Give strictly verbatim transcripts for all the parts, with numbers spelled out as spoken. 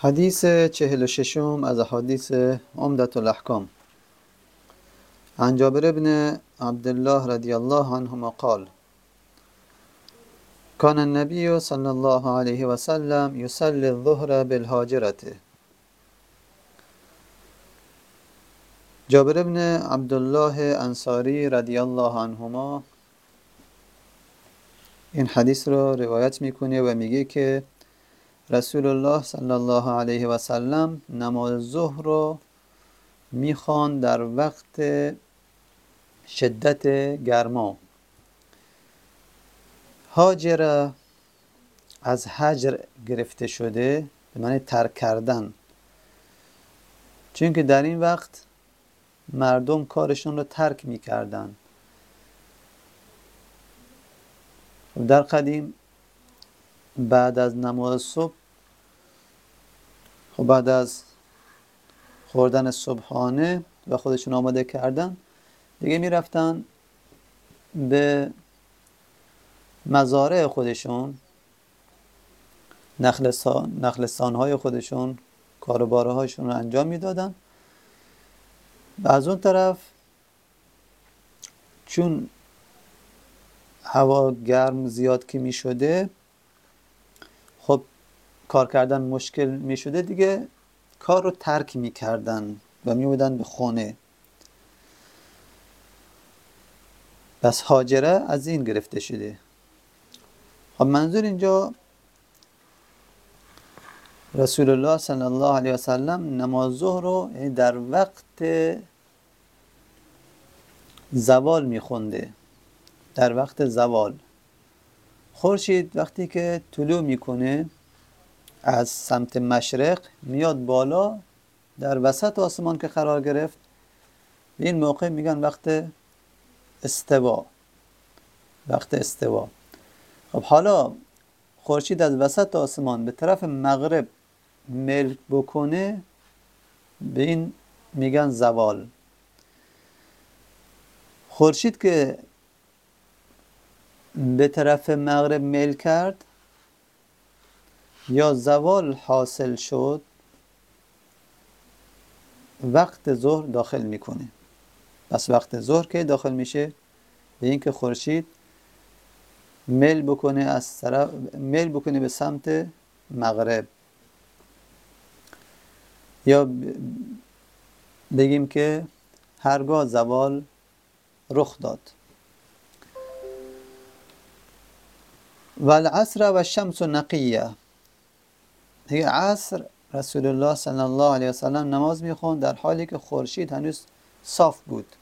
حدیث چهل و ششم از احادیث عمدة الاحکام. عن جابر بن عبد الله رضی الله عنهما قال كان النبي صلى الله عليه وسلم يصلي الظهر بالهاجرة. جابر بن عبدالله انصاری رضی الله عنهما این حدیث رو روایت میکنه و میگه که رسول الله صلی الله علیه و سلم نماز ظهر رو میخوان در وقت شدت گرما. هاجر از هجر گرفته شده، به معنی ترک کردن، چون که در این وقت مردم کارشون رو ترک میکردن. در قدیم بعد از نماز صبح، خب بعد از خوردن صبحانه و خودشون آماده کردن، دیگه میرفتن به مزارع خودشون، نخلستان نخلستان‌های خودشون، کاروبارهاشون رو انجام میدادن. و از اون طرف چون هوا گرم زیاد که می شده، خب کار کردن مشکل می شده، دیگه کار رو ترک می کردن و می بودن به خانه. بس هاجره از این گرفته شده. خب منظور اینجا رسول الله صلی الله علیه و سلم نماز ظهر رو در وقت زوال می خونده. در وقت زوال خورشید وقتی که طلوع میکنه از سمت مشرق میاد بالا، در وسط آسمان که قرار گرفت، به این موقع میگن وقت استوا. وقت استوا. خب حالا خورشید از وسط آسمان به طرف مغرب میل بکنه، به این میگن زوال. خورشید که به طرف مغرب میل کرد یا زوال حاصل شد، وقت ظهر داخل میکنه. پس وقت ظهر که داخل میشه، به این که خورشید میل بکنه از طرف میل بکنه به سمت مغرب، یا بگیم که هرگاه زوال رخ داد. و العصر و الشمس نقیه. دیگه عصر رسول الله صلی الله علیه و سلم نماز میخوند در حالی که خورشید هنوز صاف بود،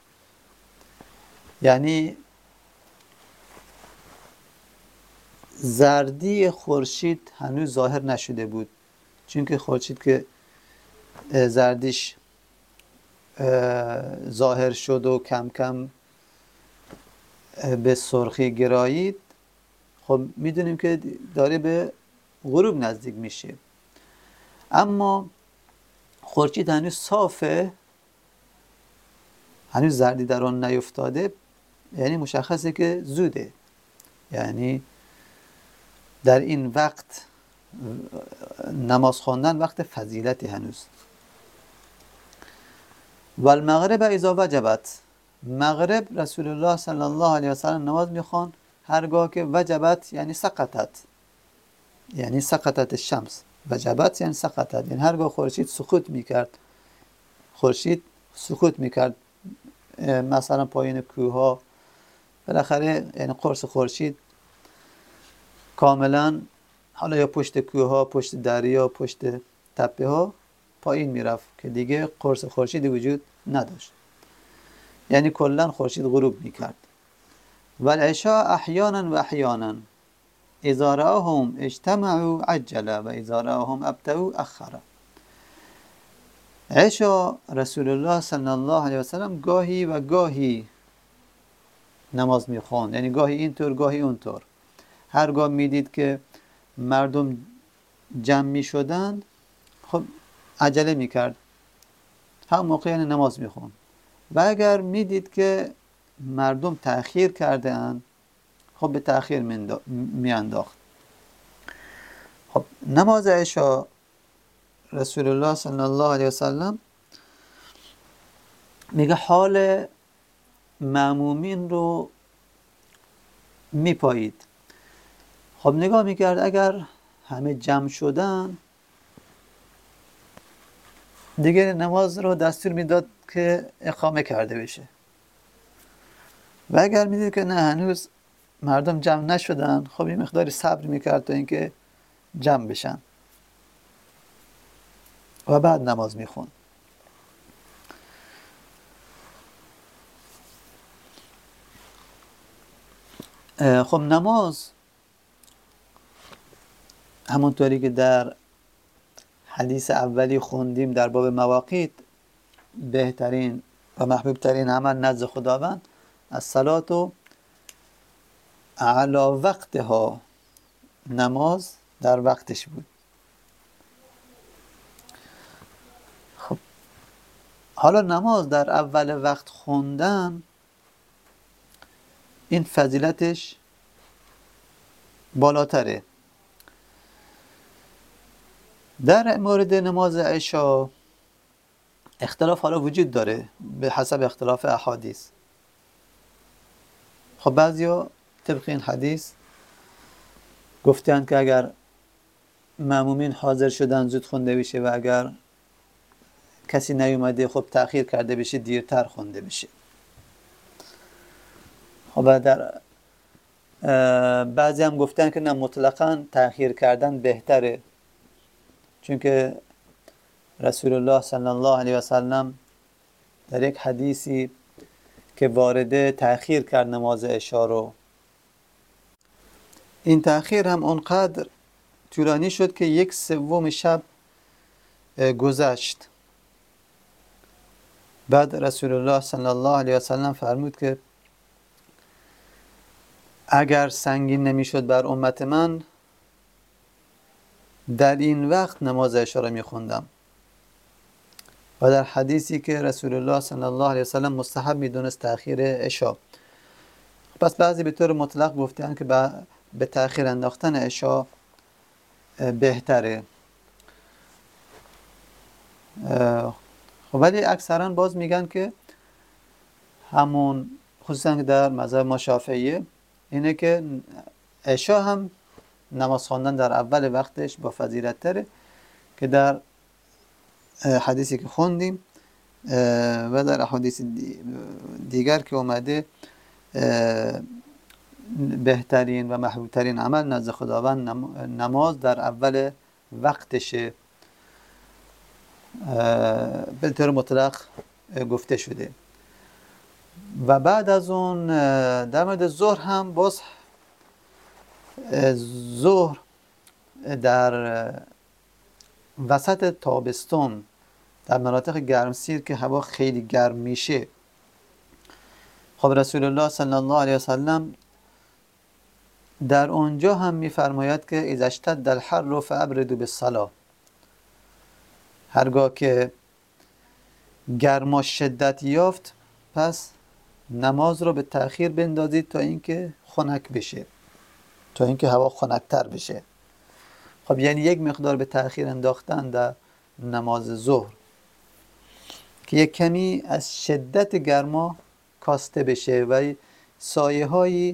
یعنی زردی خورشید هنوز ظاهر نشده بود. چون که خورشید که زردیش ظاهر شد و کم کم به سرخی گرایید، خب میدونیم که داره به غروب نزدیک میشه. اما خورشید هنوز صافه، هنوز زردی در آن نیفتاده، یعنی مشخصه که زوده. یعنی در این وقت نماز خواندن وقت فضیلتی هنوز. و المغرب اذا وجبت. مغرب رسول الله صلی الله علیه و سلم نماز میخوان هرگاه که وجبت یعنی سقطت، یعنی سقطت الشمس. وجبت یعنی سقطت، یعنی هرگاه خورشید سقوط میکرد. خورشید سقوط میکرد مثلا پایین کوه ها، بالاخره یعنی قرص خورشید کاملا، حالا یا پشت کوه ها، پشت دریا، پشت تپه ها پایین میرفت که دیگه قرص خورشیدی وجود نداشت، یعنی کلا خورشید غروب میکرد. و العشاء احیانا و احیانا اذا رآهم اجتمعوا عجل و اذا رآهم ابطأوا اخر. عشاء رسول الله صلی الله علیه و سلم گاهی و گاهی نماز میخواند، یعنی گاهی اینطور گاهی اونطور. هرگاه میدید که مردم جمع میشدند، خب عجله میکرد، هم موقع یعنی نماز میخواند. و اگر میدید که مردم تأخیر کرده اند، خب به تأخیر میانداخت. خب نماز عشاء رسول الله صلی الله علیه وسلم میگه حال مأمومین رو میپایید. خب نگاه میکرد اگر همه جمع شدن دیگه نماز رو دستور میداد که اقامه کرده بشه، و اگر میدید که نه هنوز مردم جمع نشدن، خب یه مقداری صبر میکرد تا اینکه جمع بشن و بعد نماز میخون. خب نماز همونطوری که در حدیث اولی خوندیم در باب مواقیت، بهترین و محبوب ترین عمل نزد خداوند الصلاة و علی وقتها، نماز در وقتش بود. خب حالا نماز در اول وقت خوندن این فضیلتش بالاتره. در مورد نماز عشا اختلاف حالا وجود داره به حسب اختلاف احادیث. خب بعضیا طبق این حدیث گفتن که اگر مأمومین حاضر شدن زود خونده بشه و اگر کسی نیومده خب تأخیر کرده بشه، دیرتر خونده بشه. خب در بعضی هم گفتن که نه، مطلقاً تأخیر کردن بهتره، چون که رسول الله صلی الله علیه و سلم در یک حدیثی که وارده تأخیر کرد نماز عشا رو، این تأخیر هم اونقدر طولانی شد که یک سوم شب گذشت. بعد رسول الله صلی الله علیه و سلم فرمود که اگر سنگین نمیشد بر امت من در این وقت نماز عشا را میخوندم. و در حدیثی که رسول الله صلی الله علیه و سلم مستحب میدونست تأخیر عشا، پس بعضی به طور مطلق گفتن که به تأخیر انداختن عشا بهتره. خب ولی اکثرا باز میگن که همون، خصوصا که در مذهب ما شافعیه، اینه که عشا هم نماز خواندن در اول وقتش با فضیلت تره، که در حدیثی که خوندیم و در حدیث دیگر که اومده بهترین و محبوبترین عمل نزد خداوند نماز در اول وقتشه، به طور مطلق گفته شده. و بعد از اون در مورد ظهر هم باز ظهر در وسط تابستون در مناطق گرمسیر که هوا خیلی گرم میشه، خب رسول الله صلی الله علیه و سلم در اونجا هم میفرماید که اذا اشتد الحر فابردوا بالصلاه، هرگاه که گرما شدت یافت پس نماز رو به تأخیر بندازید تا اینکه خنک بشه، تا اینکه هوا خنک‌تر بشه. خب یعنی یک مقدار به تأخیر انداختن در نماز ظهر که یک کمی از شدت گرما کاسته بشه و سایه هایی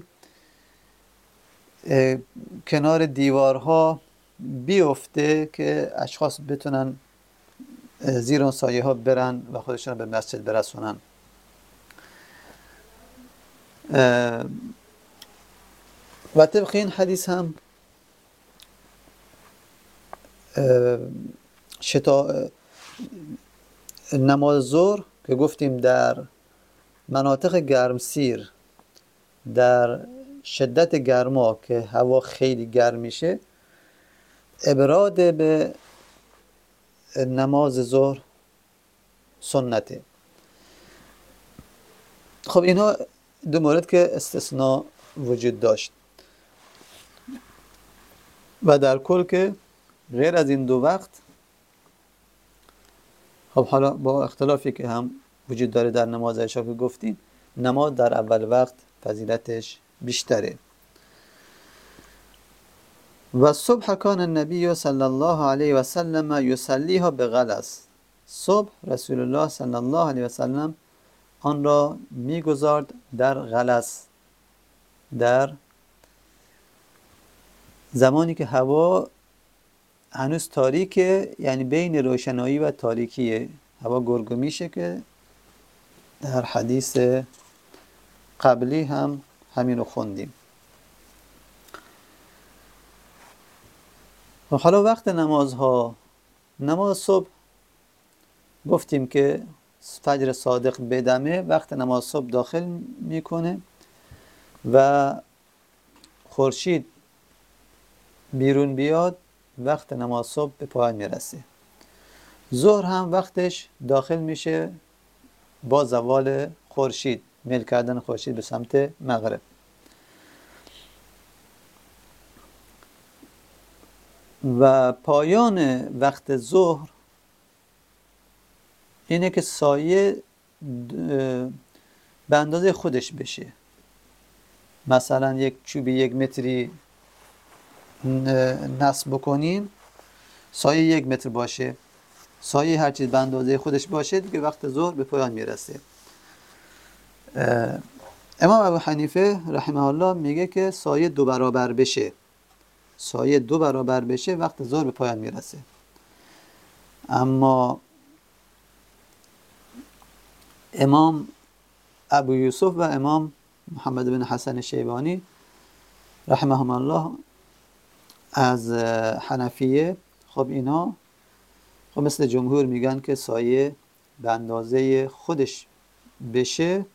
کنار دیوارها بیفته که اشخاص بتونن زیر اون سایه ها برن و خودشون به مسجد برسونن. و طبق این حدیث هم شتا نماز ظهر که گفتیم در مناطق گرمسیر در شدت گرما که هوا خیلی گرم میشه، ابراد به نماز ظهر سنته. خب اینها دو مورد که استثناء وجود داشت و در کل که غیر از این دو وقت، خب حالا با اختلافی که هم وجود داره در نماز عشا که گفتیم، نماز در اول وقت فضیلتش بیشتره. و صبح کان النبی صلی الله علیه و سلم یصلیها بغلس. صبح رسول الله صلی الله علیه و سلم آن را میگذارد در غلس، در زمانی که هوا هنوز تاریکه، یعنی بین روشنایی و تاریکیه، هوا گرگو میشه که در حدیث قبلی هم همین رو خوندیم. حالا وقت نمازها، نماز صبح گفتیم که فجر صادق بدمه وقت نماز صبح داخل میکنه و خورشید بیرون بیاد وقت نماز صبح به پایان میرسه. ظهر هم وقتش داخل میشه با زوال خورشید، میل کردن خورشید به سمت مغرب. و پایان وقت ظهر اینه که سایه به اندازه خودش بشه. مثلا یک چوبی یک متری نصب بکنیم، سایه یک متر باشه، سایه هر چیز به اندازه خودش باشه، دیگه وقت ظهر به پایان میرسه. امام ابو حنیفه رحمه الله میگه که سایه دو برابر بشه، سایه دو برابر بشه وقت ظهر به پایان میرسه. اما امام ابو یوسف و امام محمد بن حسن شیبانی رحمهم الله از حنفیه، خب اینا خب مثل جمهور میگن که سایه به اندازه خودش بشه،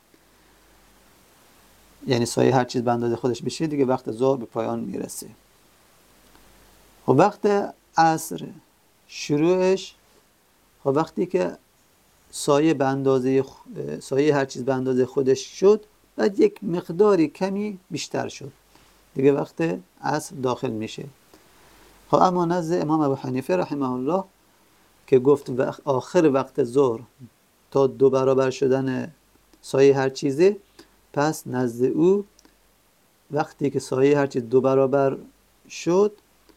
یعنی سایه هر چیز به اندازه خودش بشه دیگه وقت ظهر به پایان میرسه. خب وقت عصر شروعش، خب وقتی که سایه به اندازه سایه هر چیز به اندازه خودش شد، بعد یک مقداری کمی بیشتر شد، دیگه وقت عصر داخل میشه. خب اما نزد امام ابو حنیفه رحمه الله که گفت آخر وقت ظهر تا دو برابر شدن سایه هر چیزه، پس نزد او وقتی که سایه هر چیز دو برابر شد،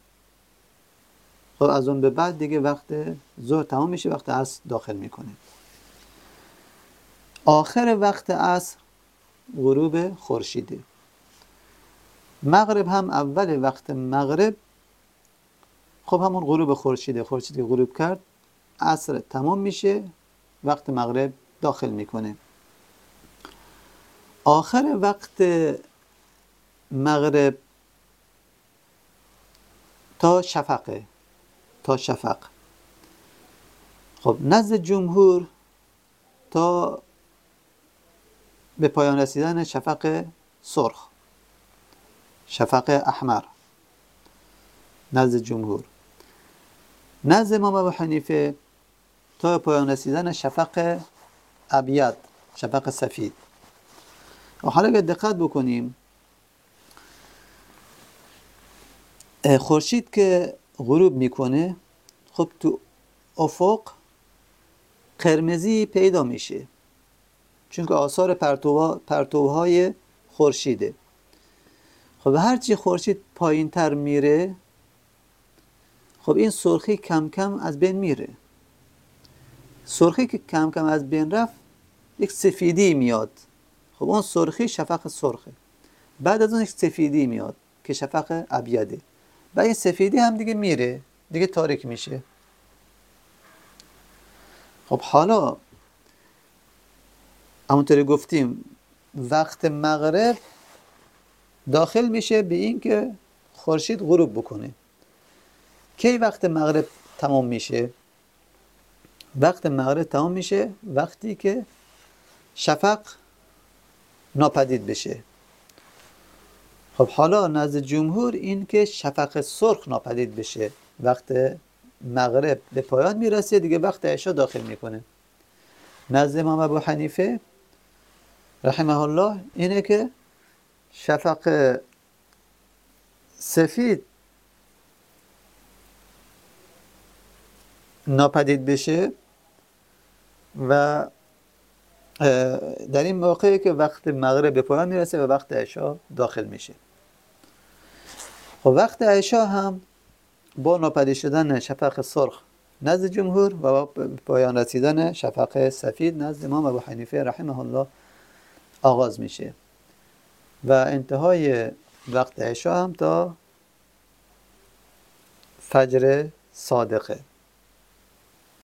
خب از اون به بعد دیگه وقت ظهر تمام میشه، وقت عصر داخل میکنه. آخر وقت عصر غروب خورشیده. مغرب هم اول وقت مغرب خب همون غروب خورشیده، خورشید که غروب کرد عصر تمام میشه، وقت مغرب داخل میکنه. آخر وقت مغرب تا شفقه، تا شفق. خب نزد جمهور تا به پایان رسیدن شفق سرخ، شفق احمر نزد جمهور. نزد امام ابو حنیفه تا پایان رسیدن شفق ابیض، شفق سفید. و حالا اگر دقت بکنیم، خورشید که غروب میکنه خب تو افق قرمزی پیدا میشه، چون که آثار پرتوها پرتوهای خورشیده. خب هرچی خورشید پایین تر میره، خب این سرخی کم کم از بین میره. سرخی که کم کم از بین رفت، یک سفیدی میاد. خب اون سرخی شفق سرخه. بعد از اون یک سفیدی میاد که شفق ابیضه. بعد این سفیدی هم دیگه میره، دیگه تاریک میشه. خب حالا همونطوری گفتیم وقت مغرب داخل میشه به این که خورشید غروب بکنه. کی وقت مغرب تمام میشه؟ وقت مغرب تمام میشه وقتی که شفق ناپدید بشه. خب حالا نزد جمهور این که شفق سرخ ناپدید بشه، وقت مغرب به پایان میرسه، دیگه وقت عشا داخل میکنه. نزد امام ابو حنیفه رحمه الله اینه که شفق سفید ناپدید بشه و در این موقعی که وقت مغرب به پایان میرسه و وقت عشا داخل میشه. خب وقت عشا هم با ناپدید شدن شفق سرخ نزد جمهور و با پایان رسیدن شفق سفید نزد امام ابو حنیفه رحمه الله آغاز میشه و انتهای وقت عشا هم تا فجر صادقه.